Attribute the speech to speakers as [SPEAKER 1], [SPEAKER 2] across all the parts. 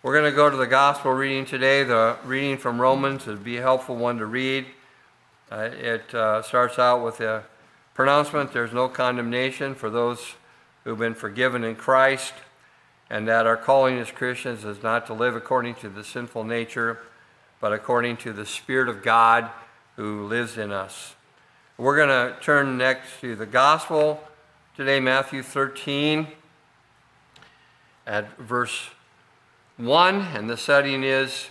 [SPEAKER 1] We're going to go to the gospel reading today. The reading from Romans would be a helpful one to read. It starts out with a pronouncement: there's no condemnation for those who've been forgiven in Christ, and that our calling as Christians is not to live according to the sinful nature, but according to the Spirit of God who lives in us. We're going to turn next to the gospel today, Matthew 13, at verse 1, and the setting is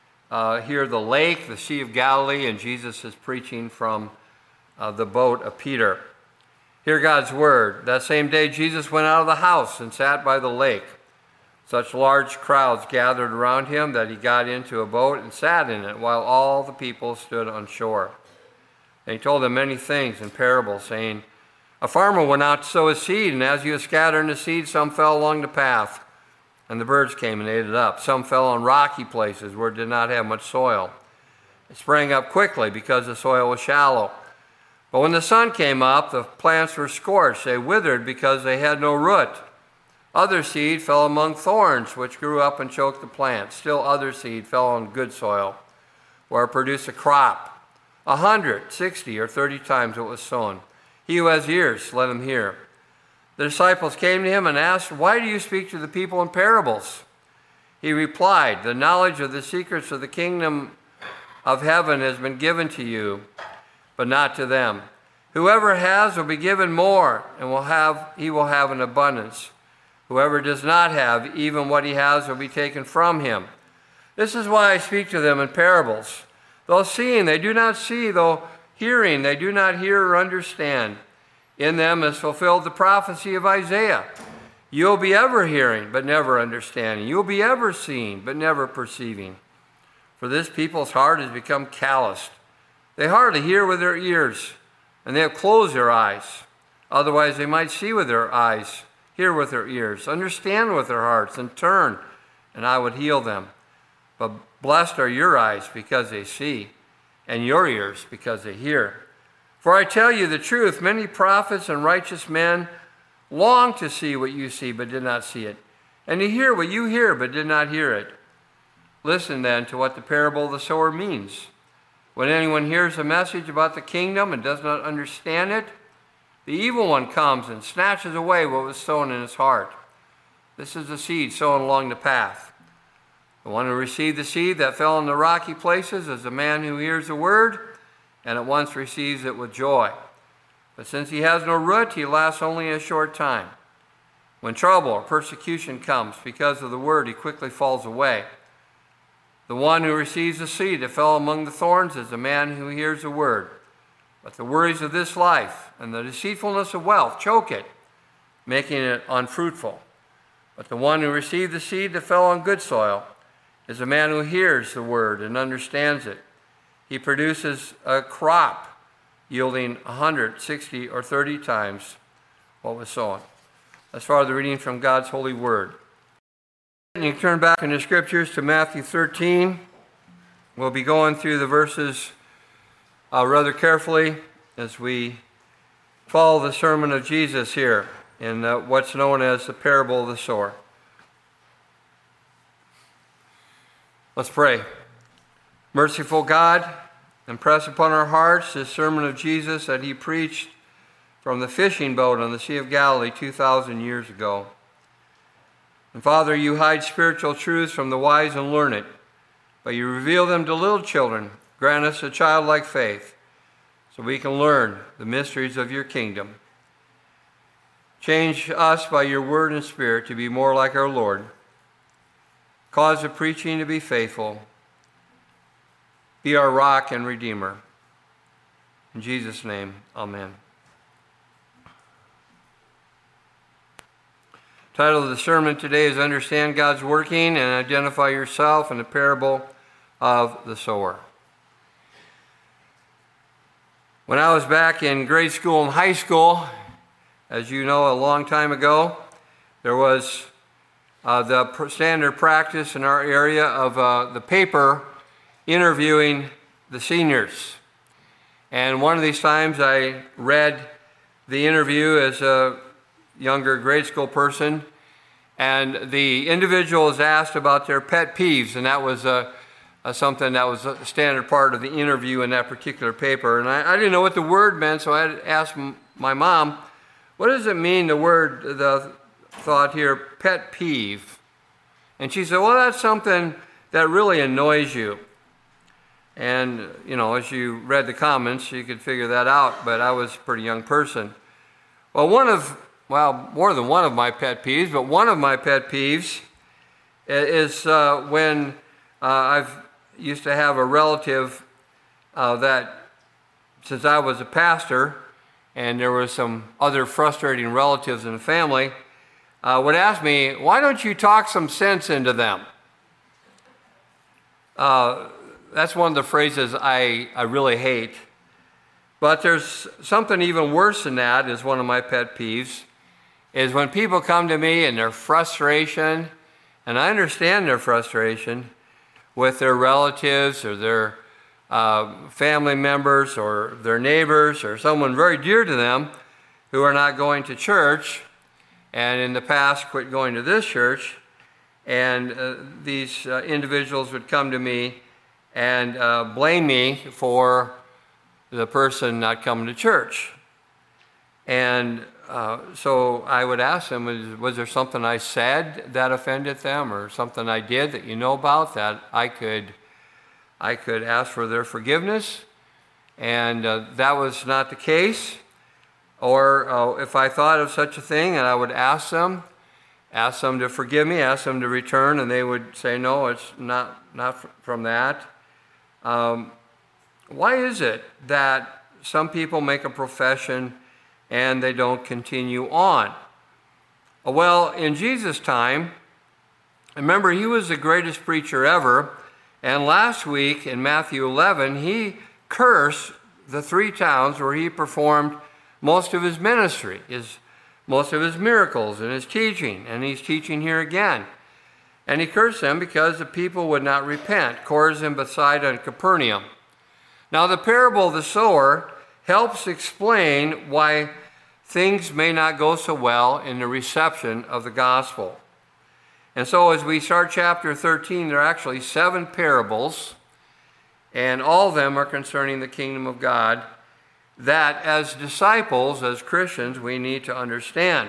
[SPEAKER 1] here the lake, the Sea of Galilee, and Jesus is preaching from the boat of Peter. Hear God's word. That same day Jesus went out of the house and sat by the lake. Such large crowds gathered around him that he got into a boat and sat in it while all the people stood on shore. And he told them many things in parables, saying, "A farmer went out to sow his seed, and as he was scattering the seed, some fell along the path, and the birds came and ate it up. Some fell on rocky places where it did not have much soil. It sprang up quickly because the soil was shallow. But when the sun came up, the plants were scorched. They withered because they had no root. Other seed fell among thorns, which grew up and choked the plant. Still other seed fell on good soil, where it produced a crop, 100, 60, or 30 times what was sown. He who has ears, let him hear." The disciples came to him and asked, "Why do you speak to the people in parables?" He replied, "The knowledge of the secrets of the kingdom of heaven has been given to you, but not to them. Whoever has will be given more, and he will have an abundance. Whoever does not have, even what he has will be taken from him. This is why I speak to them in parables. Though seeing, they do not see, though hearing, they do not hear or understand. In them is fulfilled the prophecy of Isaiah. You will be ever hearing, but never understanding. You will be ever seeing, but never perceiving. For this people's heart has become calloused. They hardly hear with their ears, and they have closed their eyes. Otherwise they might see with their eyes, hear with their ears, understand with their hearts, and turn, and I would heal them. But blessed are your eyes because they see, and your ears because they hear. For I tell you the truth, many prophets and righteous men longed to see what you see, but did not see it, and to hear what you hear, but did not hear it. Listen then to what the parable of the sower means. When anyone hears a message about the kingdom and does not understand it, the evil one comes and snatches away what was sown in his heart. This is the seed sown along the path. The one who received the seed that fell in the rocky places is the man who hears the word and at once receives it with joy. But since he has no root, he lasts only a short time. When trouble or persecution comes because of the word, he quickly falls away. The one who receives the seed that fell among the thorns is the man who hears the word. But the worries of this life and the deceitfulness of wealth choke it, making it unfruitful. But the one who received the seed that fell on good soil is the man who hears the word and understands it. He produces a crop yielding 100, 60, or 30 times what was sown. As far as the reading from God's holy word. And you turn back in the scriptures to Matthew 13. We'll be going through the verses rather carefully as we follow the sermon of Jesus here in what's known as the parable of the sower. Let's pray. Merciful God, impress upon our hearts this sermon of Jesus that he preached from the fishing boat on the Sea of Galilee 2,000 years ago. And Father, you hide spiritual truths from the wise and learned, but you reveal them to little children. Grant us a childlike faith so we can learn the mysteries of your kingdom. Change us by your word and spirit to be more like our Lord. Cause the preaching to be faithful. Be our rock and redeemer. In Jesus' name, amen. The title of the sermon today is Understand God's Working and Identify Yourself in the Parable of the Sower. When I was back in grade school and high school, as you know, a long time ago, there was the standard practice in our area of the paper interviewing the seniors. And one of these times I read the interview as a younger grade school person, And the individual was asked about their pet peeves, and that was something that was a standard part of the interview in that particular paper. And I didn't know what the word meant, so I had asked my mom, what does it mean, the thought here, pet peeve? And she said, well, that's something that really annoys you. And, you know, as you read the comments, you could figure that out, but I was a pretty young person. Well, more than one of my pet peeves, but one of my pet peeves is when I've used to have a relative that, since I was a pastor, and there were some other frustrating relatives in the family, would ask me, why don't you talk some sense into them? That's one of the phrases I really hate. But there's something even worse than that, is one of my pet peeves, is when people come to me and their frustration, and I understand their frustration with their relatives or their family members or their neighbors or someone very dear to them who are not going to church, and in the past quit going to this church, and these individuals would come to me and blame me for the person not coming to church. And so I would ask them, was there something I said that offended them, or something I did that you know about that I could ask for their forgiveness? And that was not the case. Or if I thought of such a thing, and I would ask them to forgive me, ask them to return, and they would say, no, it's not from that. Why is it that some people make a profession and they don't continue on? Well, in Jesus' time, remember, he was the greatest preacher ever, and last week in Matthew 11, he cursed the 3 towns where he performed most of his ministry, most of his miracles and his teaching, and he's teaching here again. And he cursed them because the people would not repent, Chorazin, Bethsaida, and Capernaum. Now, the parable of the sower helps explain why things may not go so well in the reception of the gospel. And so as we start chapter 13, there are actually 7 parables, and all of them are concerning the kingdom of God that as disciples, as Christians, we need to understand.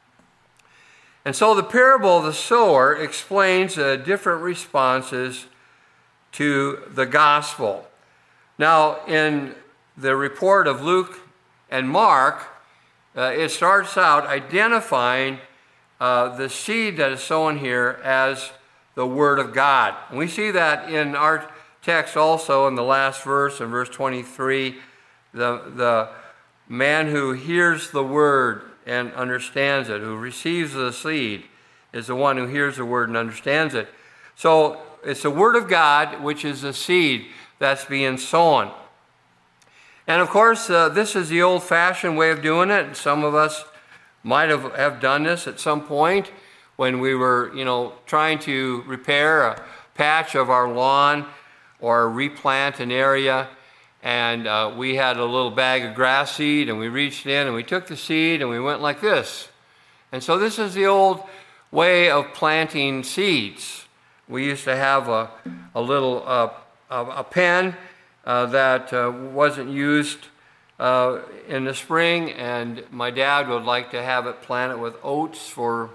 [SPEAKER 1] And so the parable of the sower explains different responses to the gospel. Now, in the report of Luke and Mark, it starts out identifying the seed that is sown here as the Word of God. And we see that in our text also in the last verse, in verse 23, the man who hears the Word and understands it, who receives the seed, is the one who hears the Word and understands it. So it's the Word of God, which is the seed that's being sown. And of course, this is the old-fashioned way of doing it. Some of us might have done this at some point when we were, trying to repair a patch of our lawn or replant an area. And we had a little bag of grass seed, and we reached in and we took the seed and we went like this. And so this is the old way of planting seeds. We used to have a little a pen that wasn't used in the spring, and my dad would like to have it planted with oats for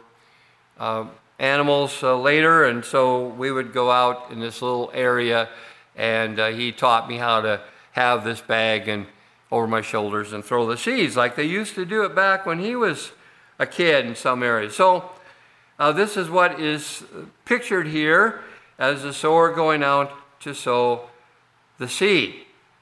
[SPEAKER 1] animals later, and so we would go out in this little area, and he taught me how to have this bag and over my shoulders and throw the seeds like they used to do it back when he was a kid in some areas. So this is what is pictured here as the sower going out to sow the seed.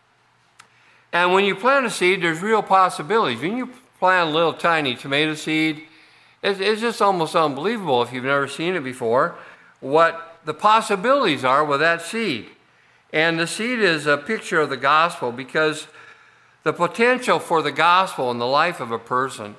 [SPEAKER 1] And when you plant a seed, there's real possibilities. When you plant a little tiny tomato seed, it's just almost unbelievable if you've never seen it before, what the possibilities are with that seed. And the seed is a picture of the gospel, because the potential for the gospel in the life of a person,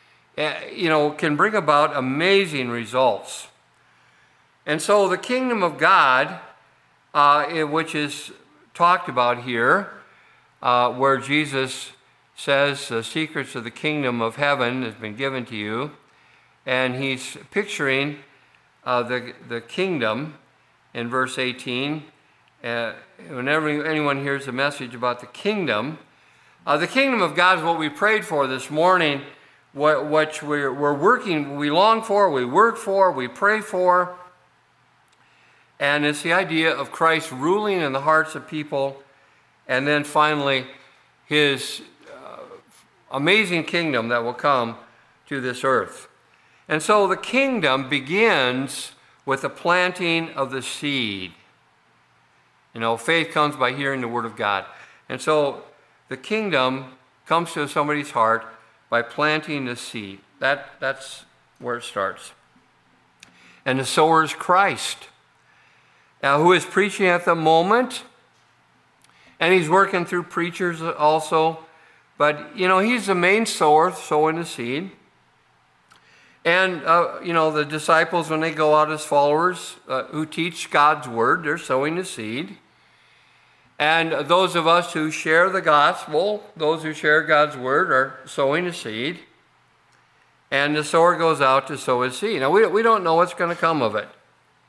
[SPEAKER 1] can bring about amazing results. And so the kingdom of God, which is talked about here, where Jesus says the secrets of the kingdom of heaven has been given to you, And he's picturing the kingdom in verse 18. Whenever anyone hears a message about the kingdom of God is what we prayed for this morning, what we're working, we long for, we work for, we pray for. And it's the idea of Christ ruling in the hearts of people, and then finally his amazing kingdom that will come to this earth. And so the kingdom begins with the planting of the seed. You know, faith comes by hearing the word of God. And so the kingdom comes to somebody's heart by planting the seed. That's where it starts. And the sower is Christ, who is preaching at the moment. And he's working through preachers also. But, you know, he's the main sower, sowing the seed. And, you know, the disciples, when they go out as followers who teach God's word, they're sowing the seed. And those of us who share the gospel, those who share God's word, are sowing the seed. And the sower goes out to sow his seed. Now, we don't know what's going to come of it.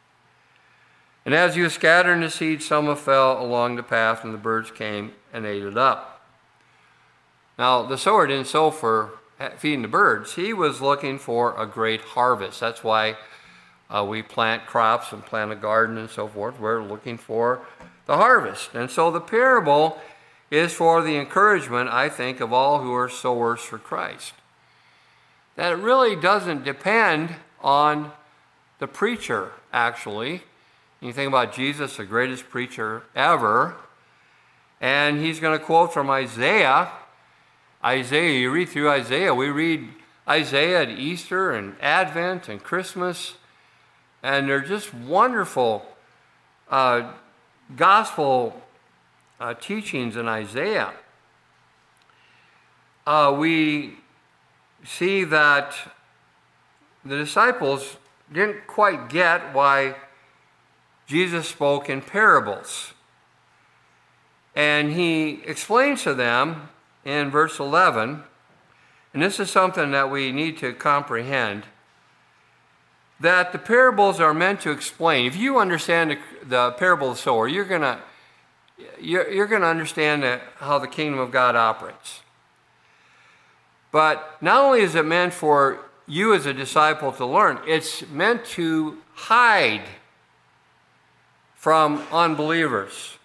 [SPEAKER 1] And as you scatter the seed, some fell along the path, and the birds came and ate it up. Now, the sower didn't sow for feeding the birds. He was looking for a great harvest. That's why we plant crops and plant a garden and so forth. We're looking for the harvest. And so the parable is for the encouragement, I think, of all who are sowers for Christ. That it really doesn't depend on the preacher, actually. You think about Jesus, the greatest preacher ever, and he's going to quote from Isaiah. You read through Isaiah. We read Isaiah at Easter and Advent and Christmas, and they're just wonderful gospel teachings in Isaiah. We see that the disciples didn't quite get why Jesus spoke in parables. And he explains to them in verse 11, and this is something that we need to comprehend, that the parables are meant to explain. If you understand the parable of the sower, you're going to understand how the kingdom of God operates. But not only is it meant for you as a disciple to learn, it's meant to hide from unbelievers.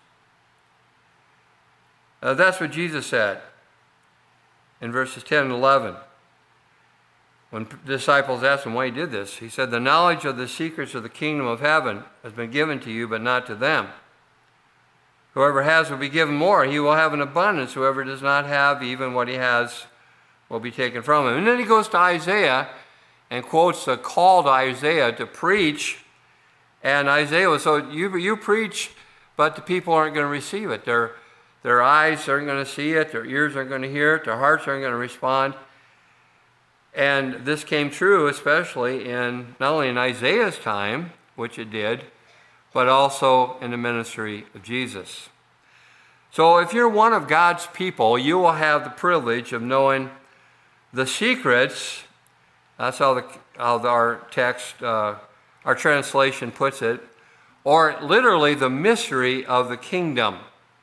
[SPEAKER 1] That's what Jesus said in verses 10 and 11. When disciples asked him why he did this, he said, "The knowledge of the secrets of the kingdom of heaven has been given to you, but not to them. Whoever has will be given more. He will have an abundance. Whoever does not have, even what he has will be taken from him." And then he goes to Isaiah and quotes the call to Isaiah to preach. And Isaiah was, so you preach, but the people aren't going to receive it. Their eyes aren't going to see it. Their ears aren't going to hear it. Their hearts aren't going to respond. And this came true especially in not only in Isaiah's time, which it did, but also in the ministry of Jesus. So if you're one of God's people, you will have the privilege of knowing the secrets. That's how our text, our translation puts it, or literally the mystery of the kingdom.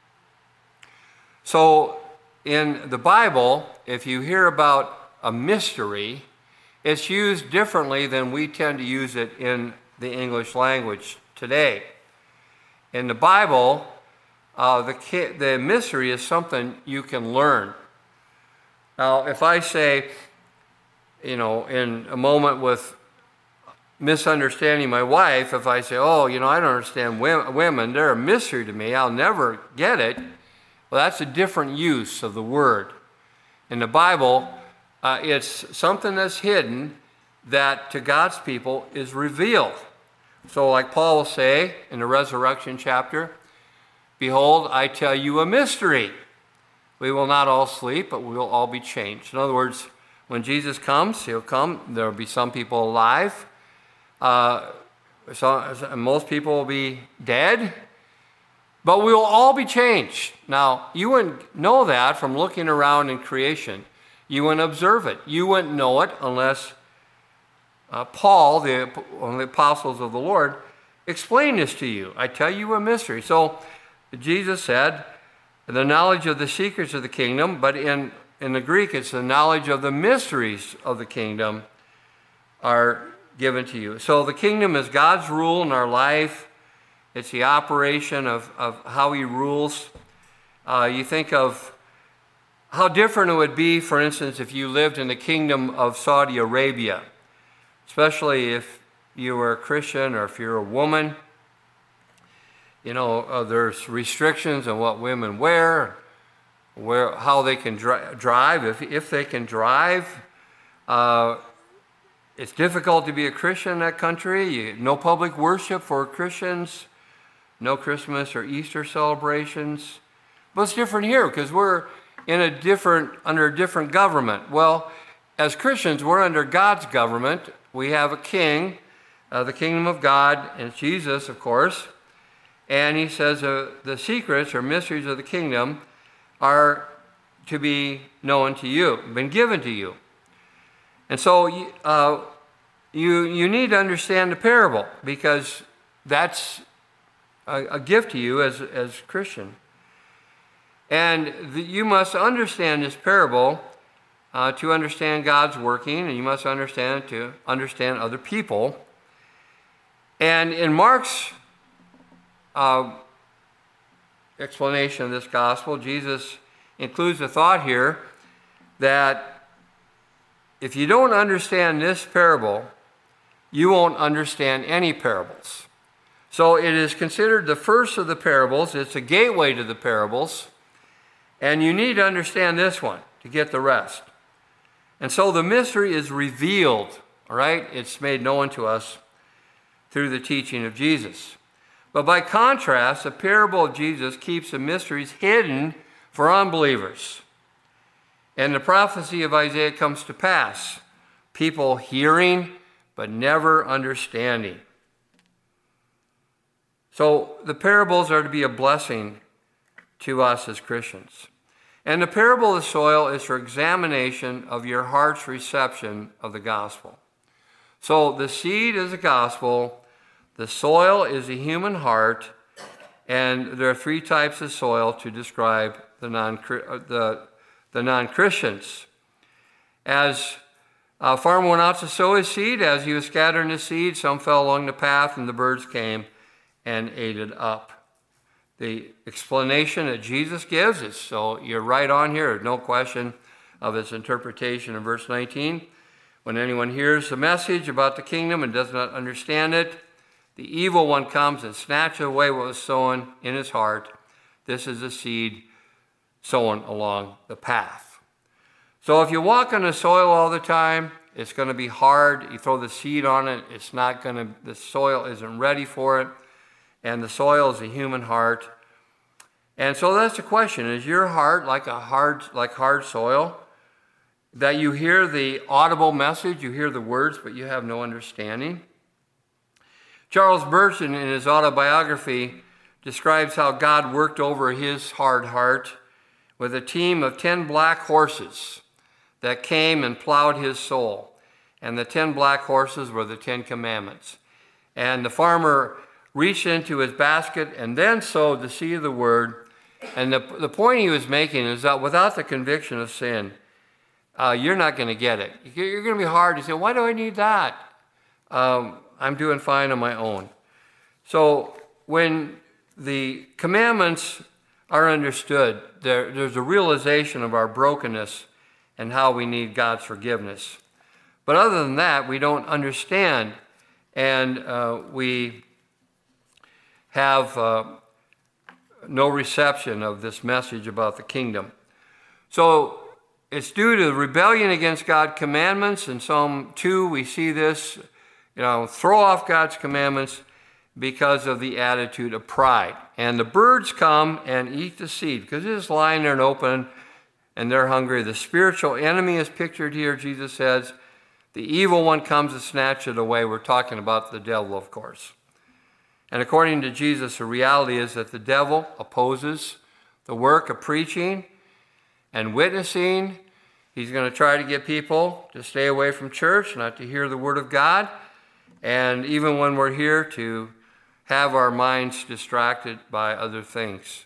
[SPEAKER 1] So in the Bible, if you hear about a mystery, it's used differently than we tend to use it in the English language today. In the Bible, the mystery is something you can learn. Now, if I say, in a moment with misunderstanding my wife, if I say, I don't understand women, they're a mystery to me, I'll never get it, well, that's a different use of the word. In the Bible, it's something that's hidden that to God's people is revealed. So like Paul will say in the resurrection chapter, "Behold, I tell you a mystery. We will not all sleep, but we will all be changed." In other words, when Jesus comes, he'll come. There will be some people alive. Most people will be dead. But we will all be changed. Now, you wouldn't know that from looking around in creation. You wouldn't observe it. You wouldn't know it unless Paul, one of the apostles of the Lord, explain this to you. I tell you a mystery. So Jesus said, the knowledge of the secrets of the kingdom, but in the Greek it's the knowledge of the mysteries of the kingdom are given to you. So the kingdom is God's rule in our life. It's the operation of how he rules. You think of how different it would be, for instance, if you lived in the kingdom of Saudi Arabia, especially if you were a Christian or if you're a woman. You know, there's restrictions on what women wear, how they can drive, if they can drive. It's difficult to be a Christian in that country. No public worship for Christians, no Christmas or Easter celebrations. But it's different here because we're in under a different government. Well, as Christians, we're under God's government. We have a king, the kingdom of God, and Jesus, of course. And he says the secrets or mysteries of the kingdom are to be known to you, been given to you. And so you need to understand the parable because that's a gift to you as Christian. And you must understand this parable to understand God's working, and you must understand it to understand other people. And in Mark's explanation of this gospel, Jesus includes a thought here that if you don't understand this parable, you won't understand any parables. So it is considered the first of the parables. It's a gateway to the parables. And you need to understand this one to get the rest. And so the mystery is revealed, all right? It's made known to us through the teaching of Jesus. But by contrast, the parable of Jesus keeps the mysteries hidden for unbelievers. And the prophecy of Isaiah comes to pass. People hearing, but never understanding. So the parables are to be a blessing to us as Christians. And the parable of the soil is for examination of your heart's reception of the gospel. So the seed is the gospel, the soil is the human heart, and there are three types of soil to describe the non-Christians. As a farmer went out to sow his seed, as he was scattering his seed, some fell along the path, and the birds came and ate it up. The explanation that Jesus gives is, so you're right on here, no question of its interpretation in verse 19. When anyone hears the message about the kingdom and does not understand it, the evil one comes and snatches away what was sown in his heart. This is the seed sown along the path. So if you walk on the soil all the time, it's going to be hard. You throw the seed on it, the soil isn't ready for it. And the soil is the human heart. And so that's the question. Is your heart like hard soil? That you hear the audible message, you hear the words, but you have no understanding? Charles Burton, in his autobiography, describes how God worked over his hard heart with a team of 10 black horses that came and plowed his soul. And the 10 black horses were the 10 commandments. And the farmer reached into his basket and then sowed the seed of the word. And the point he was making is that without the conviction of sin, you're not going to get it. You're going to be hard to say, why do I need that? I'm doing fine on my own. So when the commandments are understood, there's a realization of our brokenness and how we need God's forgiveness. But other than that, we don't understand, and we have no reception of this message about the kingdom. So it's due to the rebellion against God's commandments. In Psalm 2, we see this, throw off God's commandments because of the attitude of pride. And the birds come and eat the seed because it's just lying there and open, and they're hungry. The spiritual enemy is pictured here, Jesus says. The evil one comes to snatch it away. We're talking about the devil, of course. And according to Jesus, the reality is that the devil opposes the work of preaching and witnessing He's going to try to get people to stay away from church, not to hear the Word of God, and even when we're here, to have our minds distracted by other things.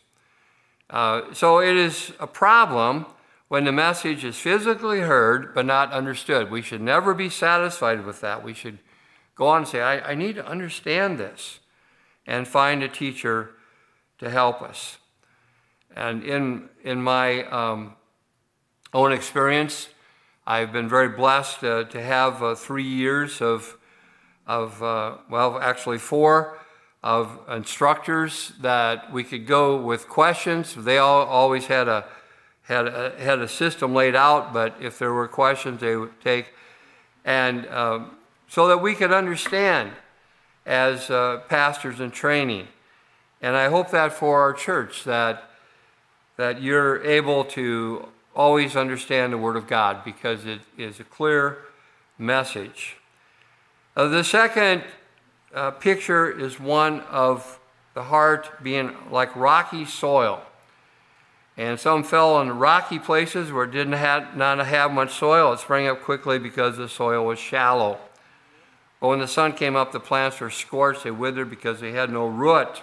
[SPEAKER 1] So it is a problem when the message is physically heard but not understood. We should never be satisfied with that. We should go on and say, I need to understand this, and find a teacher to help us. And in my own experience, I've been very blessed to have 3 years of actually 4 of instructors that we could go with questions. They always had a system laid out, but if there were questions, they would take, and so that we could understand as pastors in training. And I hope that for our church, that you're able to always understand the Word of God, because it is a clear message. The second picture is one of the heart being like rocky soil. And some fell in rocky places where it did not have much soil. It sprang up quickly because the soil was shallow. But when the sun came up, the plants were scorched. They withered because they had no root.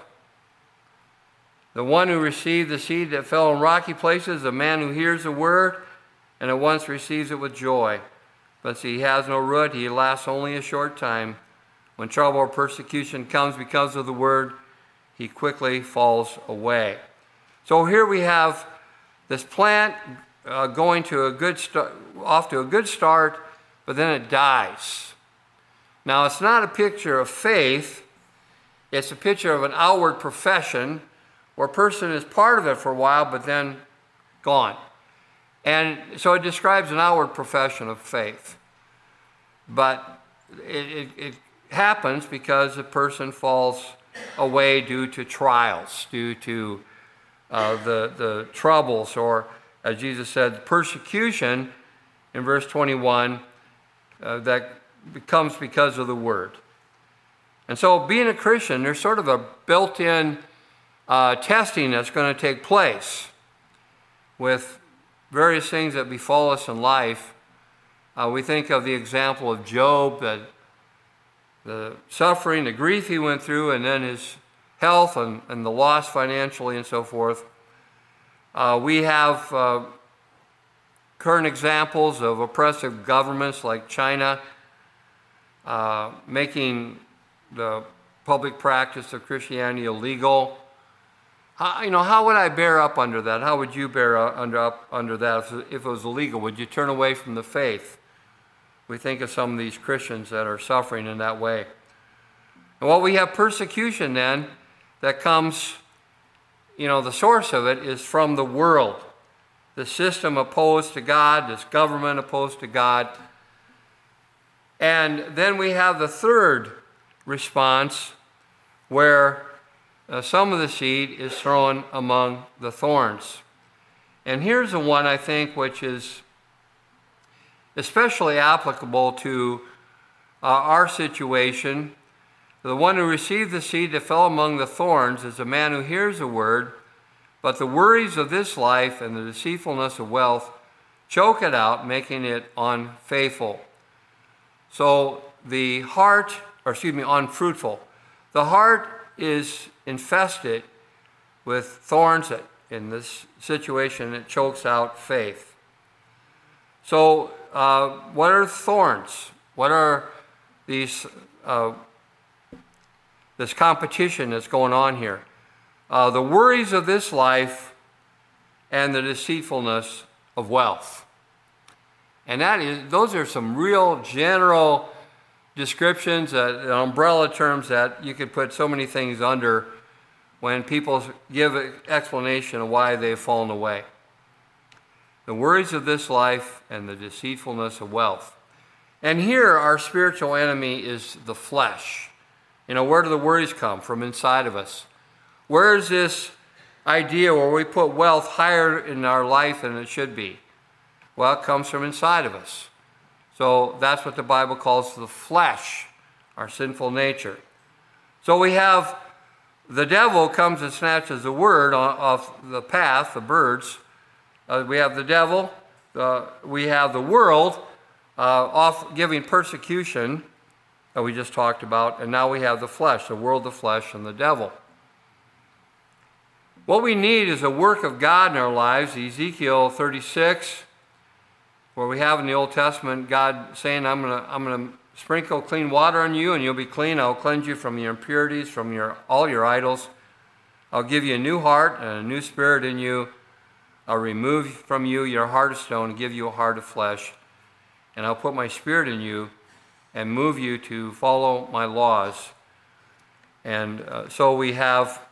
[SPEAKER 1] The one who received the seed that fell in rocky places is the man who hears the word and at once receives it with joy. But see, he has no root. He lasts only a short time. When trouble or persecution comes because of the word, he quickly falls away. So here we have this plant going to off to a good start, but then it dies. Now, it's not a picture of faith. It's a picture of an outward profession where a person is part of it for a while, but then gone. And so it describes an outward profession of faith. But it happens because a person falls away due to trials, due to the troubles, or as Jesus said, persecution in verse 21 that comes because of the word. And so being a Christian, there's sort of a built-in testing that's going to take place with various things that befall us in life. We think of the example of Job, that the suffering, the grief he went through, and then his health and the loss financially and so forth. We have current examples of oppressive governments like China making the public practice of Christianity illegal. How would I bear up under that? How would you bear up under that if it was illegal? Would you turn away from the faith? We think of some of these Christians that are suffering in that way. And while we have persecution then, that comes, the source of it is from the world. The system opposed to God, this government opposed to God. And then we have the third response, where some of the seed is thrown among the thorns. And here's the one, I think, which is especially applicable to our situation. The one who received the seed that fell among the thorns is a man who hears the word, but the worries of this life and the deceitfulness of wealth choke it out, making it unfaithful. So the heart, unfruitful. The heart is infested with thorns that in this situation it chokes out faith. So what are thorns? What are these this competition that's going on here? The worries of this life and the deceitfulness of wealth. And those are some real general descriptions, umbrella terms that you could put so many things under when people give an explanation of why they've fallen away. The worries of this life and the deceitfulness of wealth. And here our spiritual enemy is the flesh. Where do the worries come? From inside of us. Where is this idea where we put wealth higher in our life than it should be? Well, it comes from inside of us. So that's what the Bible calls the flesh, our sinful nature. So we have the devil comes and snatches the word off the path, the birds. We have the devil, we have the world off giving persecution that we just talked about, and now we have the flesh, the world, the flesh, and the devil. What we need is a work of God in our lives. Ezekiel 36, where we have in the Old Testament God saying, I'm going to sprinkle clean water on you, and you'll be clean. I'll cleanse you from your impurities, from all your idols. I'll give you a new heart and a new spirit in you. I'll remove from you your heart of stone and give you a heart of flesh. And I'll put my spirit in you and move you to follow my laws. And so we have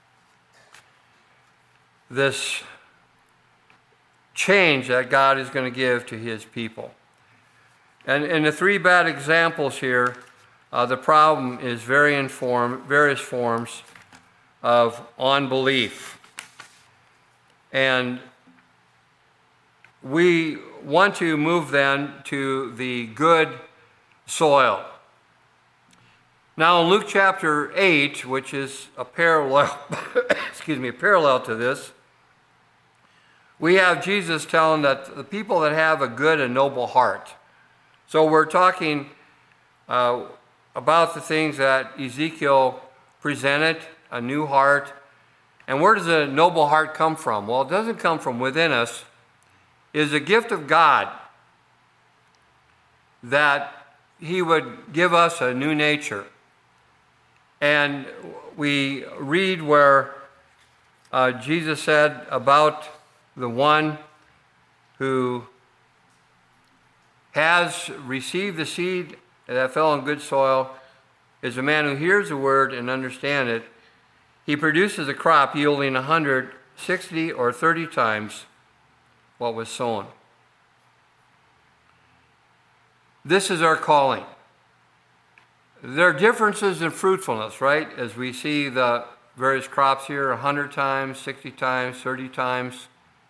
[SPEAKER 1] this change that God is going to give to his people. And in the three bad examples here, the problem is various forms of unbelief. And we want to move then to the good soil. Now in Luke chapter 8, which is a parallel, a parallel to this, we have Jesus telling that the people that have a good and noble heart. So we're talking about the things that Ezekiel presented, a new heart. And where does a noble heart come from? Well, it doesn't come from within us. It is a gift of God that he would give us a new nature. And we read where Jesus said about the one who has received the seed that fell on good soil is a man who hears the word and understands it. He produces a crop yielding 160 or 30 times what was sown. This is our calling. There are differences in fruitfulness, right? As we see the various crops here, 100 times, 60 times, 30 times.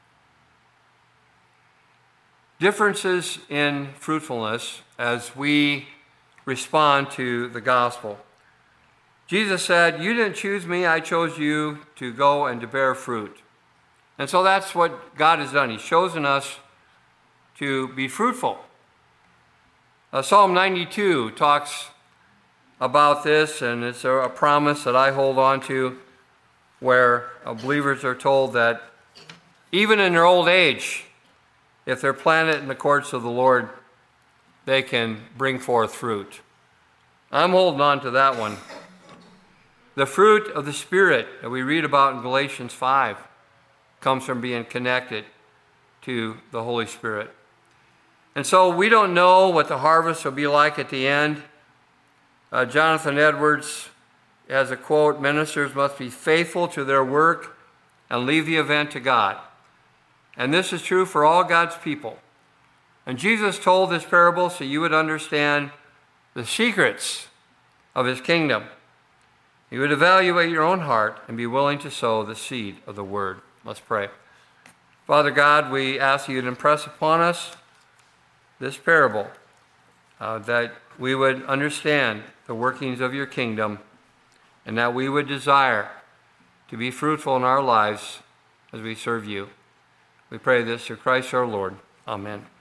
[SPEAKER 1] Differences in fruitfulness as we respond to the gospel. Jesus said, you didn't choose me, I chose you to go and to bear fruit. And so that's what God has done. He's chosen us to be fruitful. Psalm 92 talks about this, and it's a promise that I hold on to, where believers are told that even in their old age, if they're planted in the courts of the Lord, they can bring forth fruit. I'm holding on to that one. The fruit of the Spirit that we read about in Galatians 5 comes from being connected to the Holy Spirit. And so we don't know what the harvest will be like at the end. Jonathan Edwards has a quote, ministers must be faithful to their work and leave the event to God. And this is true for all God's people. And Jesus told this parable so you would understand the secrets of his kingdom. You would evaluate your own heart and be willing to sow the seed of the word. Let's pray. Father God, we ask you to impress upon us this parable, that we would understand the workings of your kingdom, and that we would desire to be fruitful in our lives as we serve you. We pray this through Christ our Lord. Amen.